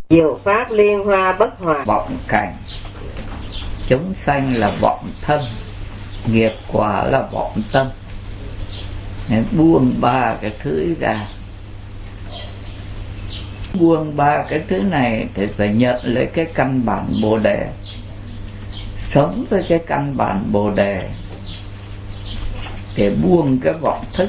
Diệu pháp liên hoa bất hoại. Vọng cảnh, chúng sanh là vọng thân, nghiệp quả là vọng tâm. Nên buông ba cái thứ ra. Buông ba cái thứ này thì phải nhận lấy cái căn bản Bồ Đề, sống với cái căn bản Bồ Đề để buông cái vọng thức.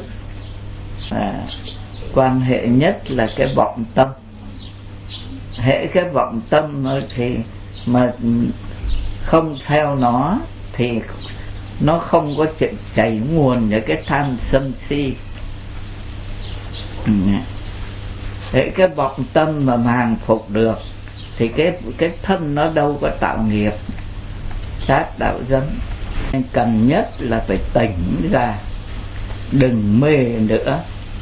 Quan hệ nhất là cái vọng tâm. Hễ cái vọng tâm thì mà không theo nó thì nó không có chảy nguồn những cái tham sân si. Hễ cái vọng tâm mà hàng phục được thì cái thân nó đâu có tạo nghiệp sát đạo dâm. Cần nhất là phải tỉnh ra, đừng mê nữa.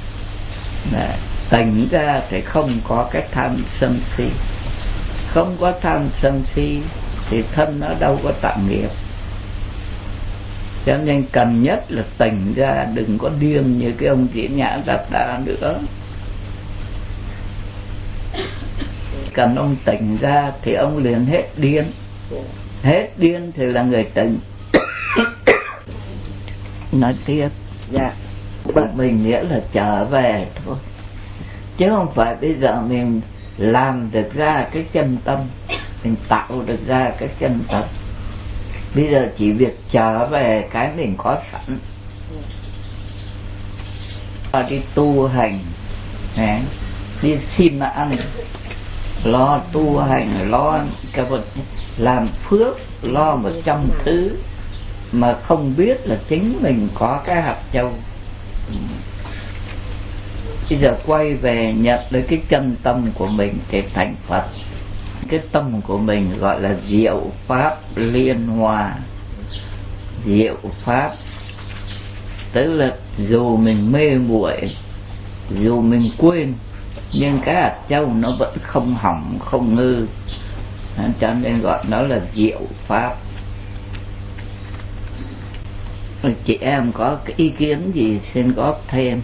Tỉnh ra thì không có cái tham sân si. Không có tham sân si thì thân nó đâu có tạo nghiệp. Cho nên cần nhất là tỉnh ra, đừng có điên như cái ông Diễn Nhã Đạt Đa nữa. Cần ông tỉnh ra thì ông liền hết điên. Hết điên thì là người tỉnh. Nói tiếp. Dạ. Mình nghĩa là trở về thôi, chứ không phải bây giờ mình làm được ra cái chân tâm, mình tạo được ra cái chân tâm. Bây giờ chỉ việc trở về cái mình có sẵn. Đi tu hành, đi xin ăn, lo tu hành, lo cái vật, làm phước, lo 100 thứ mà không biết là chính mình có cái hạt châu. Bây giờ quay về nhận lấy cái chân tâm của mình để thành Phật. Cái tâm của mình gọi là diệu pháp liên hoa. Diệu pháp tức là dù mình mê muội, dù mình quên, nhưng cái hạt châu nó vẫn không hỏng, không hư. Cho nên gọi nó là diệu pháp. Chị em có cái ý kiến gì xin góp thêm?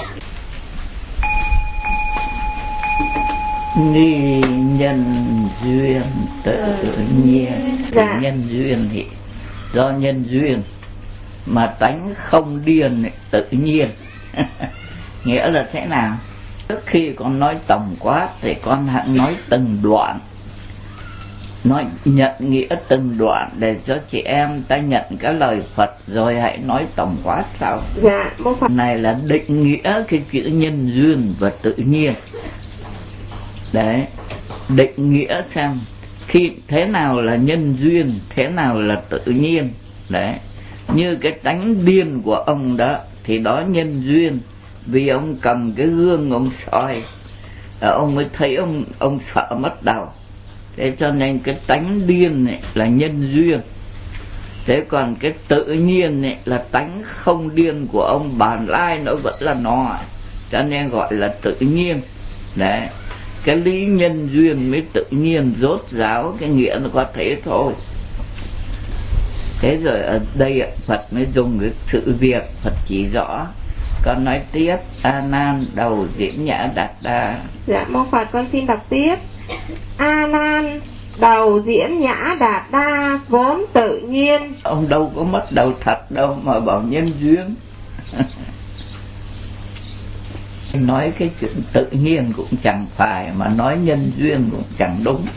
Ni nhân duyên tự nhiên. Nhân duyên thì do nhân duyên mà tánh không điên tự nhiên. Nghĩa là thế nào? Trước khi con nói tổng quát thì con hãy nói từng đoạn, nói nhận nghĩa từng đoạn để cho chị em ta nhận cái lời Phật rồi hãy nói tổng quát sau. Dạ. Này là định nghĩa cái chữ nhân duyên và tự nhiên. Đấy, định nghĩa xem khi thế nào là nhân duyên, thế nào là tự nhiên. Đấy, như cái tánh điên của ông đó thì đó nhân duyên, vì ông cầm cái gương ông soi, ông mới thấy ông sợ mất đầu. Thế cho nên cái tánh điên này là nhân duyên. Thế còn cái tự nhiên này là tánh không điên của ông, bản lai nó vẫn là nó, cho nên gọi là tự nhiên. Đấy, cái lý nhân duyên mới tự nhiên rốt ráo, cái nghĩa nó có thế thôi. Thế rồi ở đây Phật mới dùng cái sự việc Phật chỉ rõ. Con nói tiếp. A Nan đầu Diễn Nhã Đạt Đa. Dạ mô Phật, con xin đọc tiếp. A Nan đầu Diễn Nhã Đạt Đa vốn tự nhiên. Ông đâu có mất đầu thật đâu mà bảo nhân duyên. Nói cái chuyện tự nhiên cũng chẳng phải, mà nói nhân duyên cũng chẳng đúng.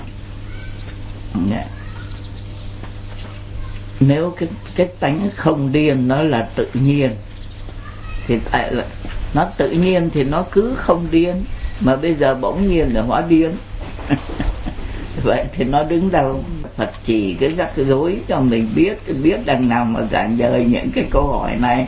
Nếu cái tánh không điên nó là tự nhiên thì tại là nó tự nhiên thì nó cứ không điên, mà bây giờ bỗng nhiên là hóa điên. Vậy thì nó đứng đâu? Phật chỉ cái rắc rối cho mình biết đằng nào mà giảng dời những cái câu hỏi này.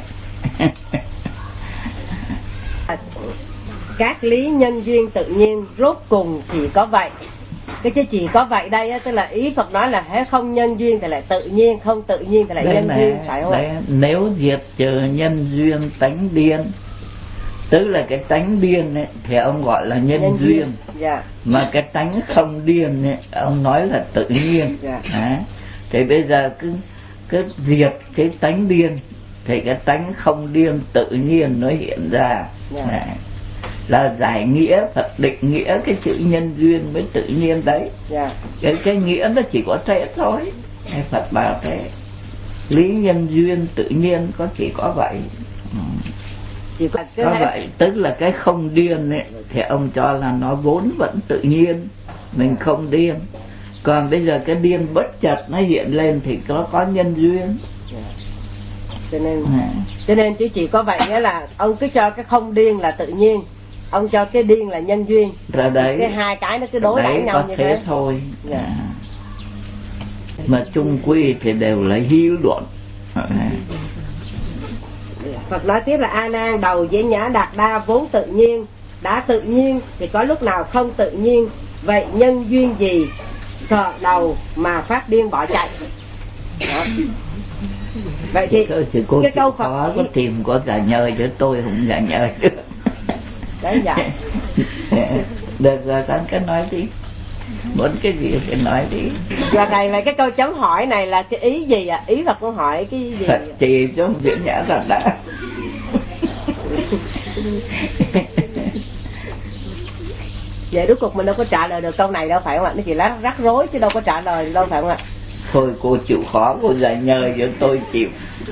Các lý nhân duyên tự nhiên rốt cùng chỉ có vậy. Cái chứ chỉ có vậy đây tức là ý Phật nói là hễ không nhân duyên thì lại tự nhiên, không tự nhiên thì lại nhân duyên, phải không ạ? Nếu diệt trừ nhân duyên tánh điên, tức là cái tánh điên ấy, thì ông gọi là nhân duyên. Dạ. Mà cái tánh không điên ấy, ông nói là tự nhiên. Dạ. Thì bây giờ cứ diệt cái tánh điên thì cái tánh không điên tự nhiên nó hiện ra. Dạ. là giải nghĩa, Phật định nghĩa cái chữ nhân duyên với tự nhiên đấy. Cái nghĩa nó chỉ có thế thôi. Phật bảo thế, lý nhân duyên tự nhiên có chỉ có vậy. Có vậy, tức là cái không điên ấy, thì ông cho là nó vốn vẫn tự nhiên, mình không điên. Còn bây giờ cái điên bất chợt nó hiện lên thì nó có nhân duyên. Cho nên chứ chỉ có vậy nghĩa là ông cứ cho cái không điên là tự nhiên, ông cho cái điên là nhân duyên. Rồi đấy, cái hai cái nó cứ đối đãi nhau như thế thôi. Mà chung quy thì đều là hiếu luận. Phật nói tiếp là A Nan, đầu dễ nhã đạt đa vốn tự nhiên, đã tự nhiên thì có lúc nào không tự nhiên, vậy nhân duyên gì sợ đầu mà phát điên bỏ chạy? Đó. Vậy thì cái câu Phật có tìm có giả nhơi chứ tôi không giả nhơi được. Đấy dạ. Được rồi, con cứ nói đi, muốn cái gì thì nói đi. Giờ này là cái câu chấm hỏi này là cái ý gì ạ? Ý Phật câu hỏi cái gì? Phật chỉ trong diễn nhã thật đã. Vậy rốt cuộc mình đâu có trả lời được câu này đâu phải không ạ? Nó chỉ rắc rối chứ đâu có trả lời được đâu phải không ạ? Thôi cô chịu khó, cô giải nhờ cho tôi chịu.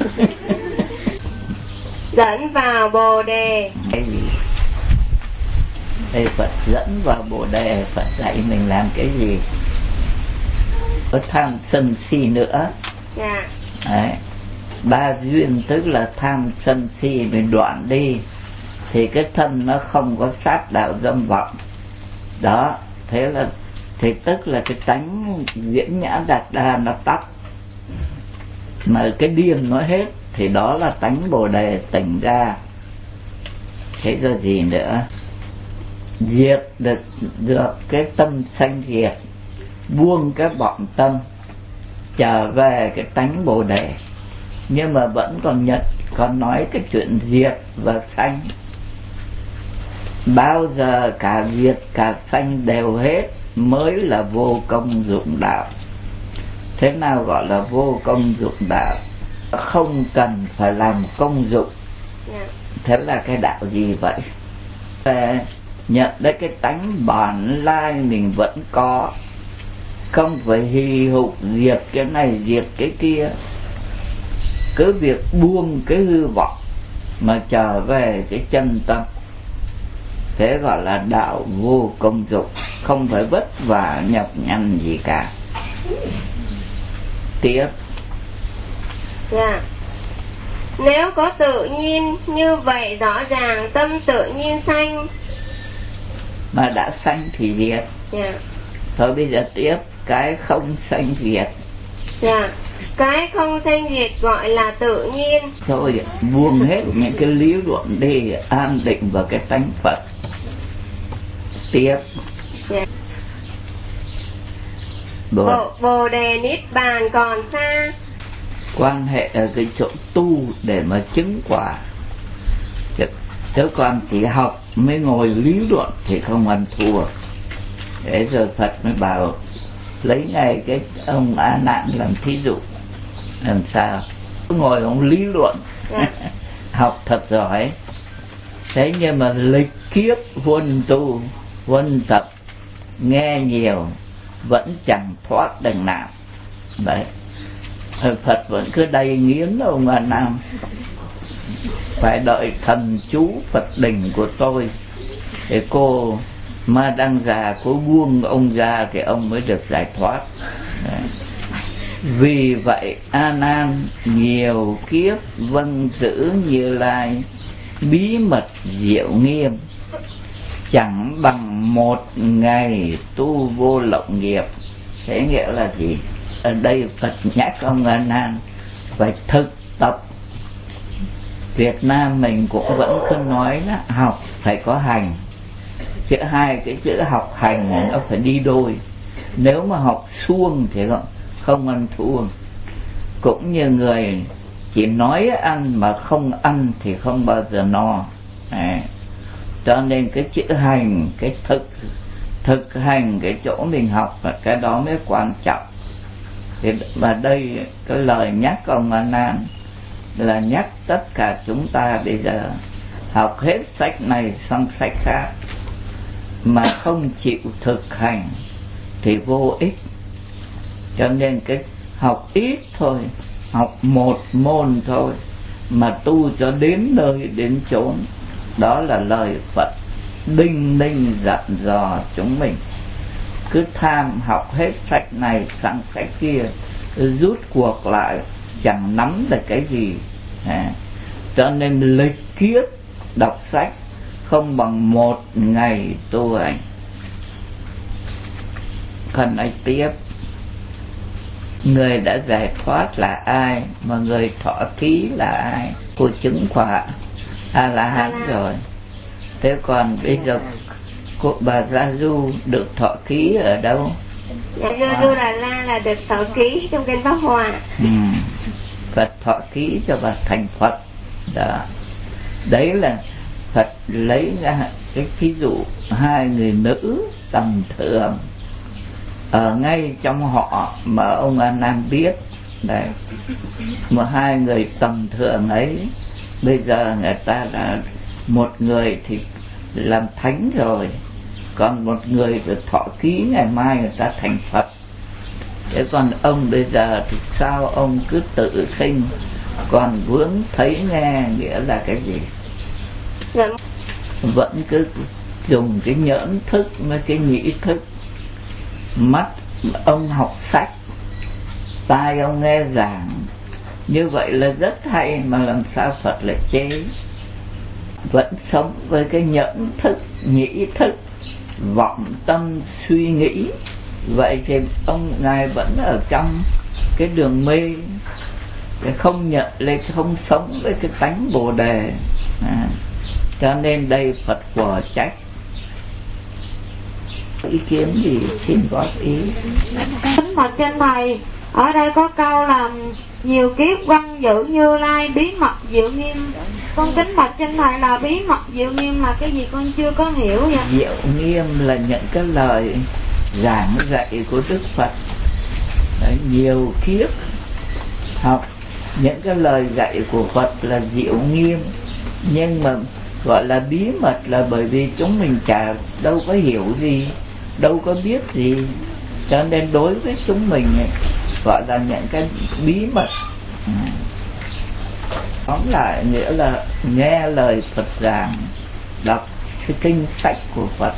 Dẫn vào Bồ Đề. Cái gì? Đây Phật dẫn vào Bồ Đề, Phật dạy mình làm cái gì? Có tham sân si nữa. Đấy. Ba duyên tức là tham sân si mình đoạn đi thì cái thân nó không có sát đạo dâm vọng. Đó, thế là thì tức là cái tánh diễn nhã đạt đa nó tắt, mà cái điên nó hết thì đó là tánh Bồ Đề tỉnh ra. Thế rồi gì nữa? Diệt được cái tâm sanh diệt, buông cái vọng tâm, trở về cái tánh Bồ Đề. Nhưng mà vẫn còn nói cái chuyện diệt và sanh. Bao giờ cả diệt cả sanh đều hết mới là vô công dụng đạo. Thế nào gọi là vô công dụng đạo? Không cần phải làm công dụng. Thế là cái đạo gì vậy? Nhận đấy cái tánh bản lai mình vẫn có, không phải hì hục diệt cái này diệt cái kia. Cứ việc buông cái hư vọng mà trở về cái chân tâm, thế gọi là đạo vô công dụng, không phải vất vả nhọc nhằn gì cả. Tiếp. Nếu có tự nhiên như vậy rõ ràng tâm tự nhiên sanh. Mà đã sanh thì diệt. Thôi bây giờ tiếp, cái không sanh diệt. Cái không sanh diệt gọi là tự nhiên. Thôi buông hết những cái lý luận đi, an định vào cái tánh Phật. Tiếp. Bồ Đề Niết Bàn còn xa. Quan hệ ở cái chỗ tu để mà chứng quả. Chứ còn chỉ học mới ngồi lý luận thì không ăn thua. Thế rồi Phật mới bảo lấy ngay cái ông A Nan làm thí dụ. Làm sao? Ngồi ông lý luận, học thật giỏi. Thế nhưng mà lịch kiếp huân tu, huân tập, nghe nhiều vẫn chẳng thoát đằng nào. Đấy. Phật vẫn cứ đầy nghiến ông A Nan. Phải đợi thần chú Phật đỉnh của tôi để cô Ma Đăng Già cô buông ông ra thì ông mới được giải thoát. Đấy. Vì vậy A Nan nhiều kiếp vâng giữ Như Lai, bí mật diệu nghiêm, chẳng bằng một ngày tu vô lậu nghiệp. Thế nghĩa là gì? Ở đây Phật nhắc ông A Nan phải thực tập. Việt Nam mình cũng vẫn cứ nói là học phải có hành. Chữ hai cái chữ học hành nó phải đi đôi. Nếu mà học suông thì không ăn thua. Cũng như người chỉ nói ăn mà không ăn thì không bao giờ no. Cho nên cái chữ hành, cái thực hành cái chỗ mình học là cái đó mới quan trọng. Và đây cái lời nhắc ông A Nan là nhắc tất cả chúng ta bây giờ học hết sách này sang sách khác mà không chịu thực hành thì vô ích. Cho nên cái học ít thôi, học một môn thôi mà tu cho đến nơi đến chốn, đó là lời Phật đinh ninh dặn dò chúng mình. Cứ tham học hết sách này sang sách kia, rút cuộc lại chẳng nắm được cái gì. Cho nên lịch kiếp đọc sách không bằng một ngày tu hành. Còn nói tiếp, người đã giải thoát là ai, mà người thọ ký là ai? Cô chứng quả A-la-hán rồi. Thế còn bây giờ cô bà Gia Du được thọ ký ở đâu? Dạ, Gia Du Đà La là được thọ ký trong kinh Pháp Hoa. Phật thọ ký cho bà thành Phật. Đó. Đấy là Phật lấy ra cái ví dụ hai người nữ tầm thường ở ngay trong họ mà ông A Nan biết. Đấy. Mà hai người tầm thường ấy bây giờ người ta đã, một người thì làm thánh rồi, còn một người được thọ ký ngày mai người ta thành Phật. Thế còn ông bây giờ thì sao ông cứ tự sinh còn vướng thấy nghe, nghĩa là cái gì? Vẫn cứ dùng cái nhẫn thức với cái nhĩ thức. Mắt ông học sách, tai ông nghe giảng, như vậy là rất hay, mà làm sao Phật lại chế? Vẫn sống với cái nhẫn thức, nhĩ thức, vọng tâm suy nghĩ, vậy thì ông ngài vẫn ở trong cái đường mê, cái không nhận lên, không sống với cái tánh Bồ Đề. Cho nên đây Phật quả trách. Ý kiến gì xin góp ý. Kính bạch trên thầy, ở đây có câu là nhiều kiếp văn giữ Như Lai, bí mật diệu nghiêm. Con kính bạch trên thầy là bí mật diệu nghiêm là cái gì con chưa có hiểu vậy? Diệu nghiêm là những cái lời giảng dạy của Đức Phật. Đấy, nhiều kiếp học những cái lời dạy của Phật là diệu nghiêm, nhưng mà gọi là bí mật là bởi vì chúng mình chả đâu có hiểu gì, đâu có biết gì, cho nên đối với chúng mình gọi là những cái bí mật. Tóm lại nghĩa là nghe lời Phật giảng, đọc kinh sách của Phật.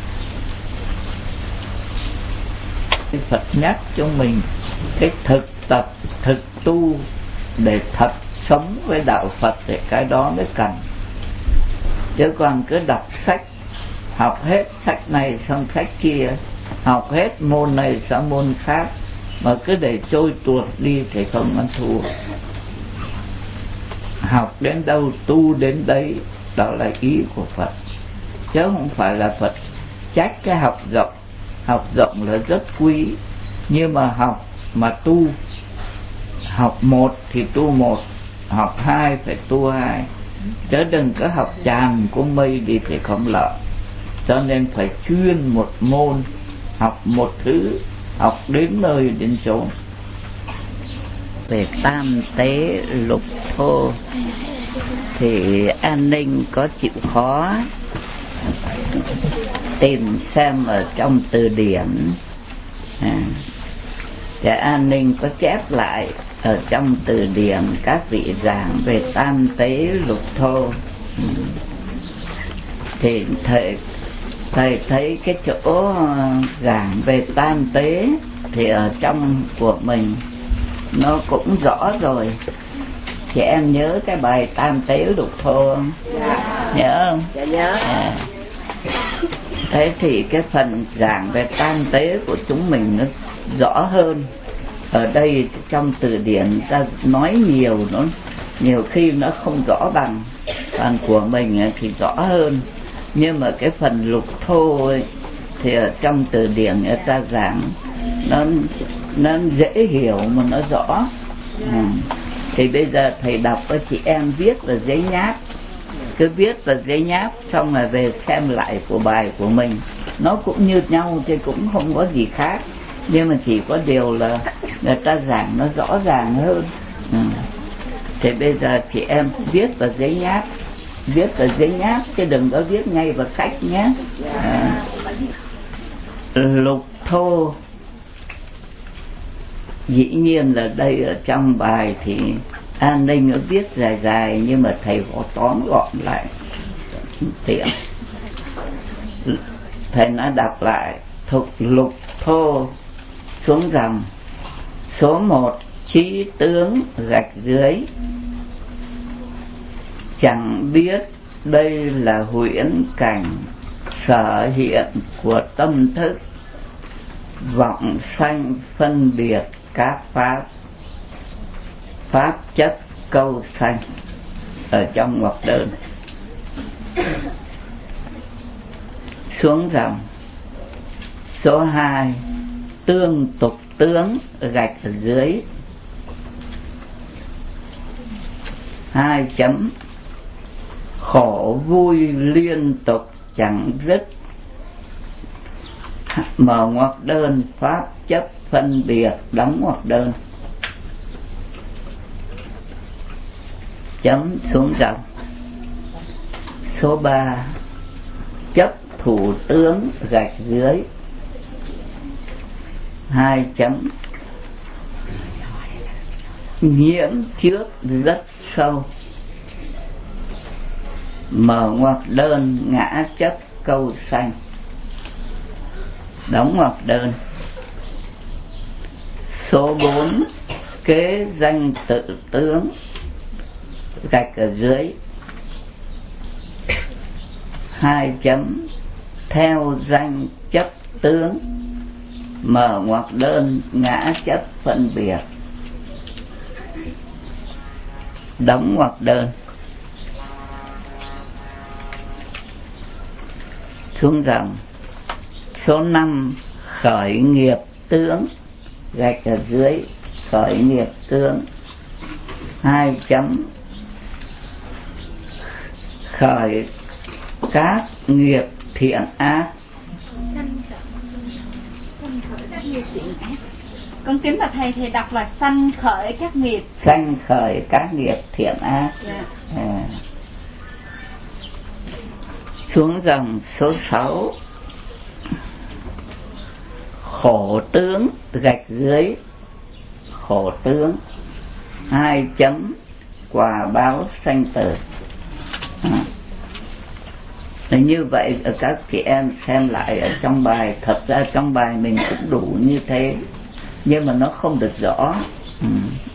Phật nhắc cho mình cái thực tập, thực tu để thật sống với đạo Phật, để cái đó mới cần. Chứ còn cứ đọc sách, học hết sách này xong sách kia, học hết môn này sang môn khác, mà cứ để trôi tuột đi thì không ăn thua. Học đến đâu tu đến đấy, đó là ý của Phật, chứ không phải là Phật trách cái học rộng. Học rộng là rất quý, nhưng mà học mà tu, học một thì tu một, học hai phải tu hai, chứ đừng có học tràn của mây đi thì không lợi. Cho nên phải chuyên một môn, học một thứ, học đến nơi đến chốn. Về tam tế lục thô thì An Ninh có chịu khó tìm xem ở trong từ điển. Và An Ninh có chép lại ở trong từ điển các vị giảng về tam tế lục thô. Thì thầy thấy cái chỗ giảng về tam tế thì ở trong của mình nó cũng rõ rồi. Chị em nhớ cái bài tam tế lục thô không? Dạ. Nhớ không? Dạ nhớ. Thế thì cái phần giảng về tam tế của chúng mình nó rõ hơn. Ở đây trong từ điển ta nói nhiều, nó nhiều khi nó không rõ bằng. Phần của mình thì rõ hơn. Nhưng mà cái phần lục thô ấy, thì ở trong từ điển người ta giảng nó dễ hiểu mà nó rõ. Thì bây giờ thầy đọc cho chị em viết vào giấy nháp, cứ viết vào giấy nháp xong rồi về xem lại của bài của mình, nó cũng như nhau chứ cũng không có gì khác, nhưng mà chỉ có điều là người ta giảng nó rõ ràng hơn. Thì bây giờ chị em viết vào giấy nháp viết ở giấy nháp chứ đừng có viết ngay vào sách nhé. Lục thô, dĩ nhiên là đây ở trong bài thì An Ninh nó viết dài dài, nhưng mà thầy có tóm gọn lại tiện. Thầy đã đọc lại: Thục lục thô xuống dòng. Số 1 chí tướng gạch dưới. Chẳng biết đây là huyễn cảnh sở hiện của tâm thức, vọng sanh phân biệt các pháp, pháp chất câu sanh, ở trong ngoặc đơn. Xuống dòng. Số 2 tương tục tướng gạch ở dưới. 2 chấm. Khổ vui liên tục chẳng dứt, mở ngoặc đơn, pháp chấp phân biệt, đóng ngoặc đơn. Chấm xuống dòng. Số 3 chấp thủ tướng gạch dưới. 2 chấm. Nhiễm trước rất sâu, mở ngoặc đơn, ngã chấp câu sanh, đóng ngoặc đơn. Số 4 kế danh tự tướng gạch ở dưới. 2 chấm. Theo danh chấp tướng, mở ngoặc đơn, ngã chấp phân biệt, đóng ngoặc đơn. Xuống dòng. Số 5 khởi nghiệp tướng gạch ở dưới. Khởi nghiệp tướng. 2 chấm. Khởi các nghiệp thiện ác. Con kính bạch thầy, thì đọc là sanh khởi các nghiệp. Sanh khởi các nghiệp thiện ác. Xuống dòng. Số 6 khổ tướng gạch dưới. Khổ tướng. 2 chấm. Quả báo sanh tử. Như vậy các chị em xem lại ở trong bài. Thật ra trong bài mình cũng đủ như thế, nhưng mà nó không được rõ.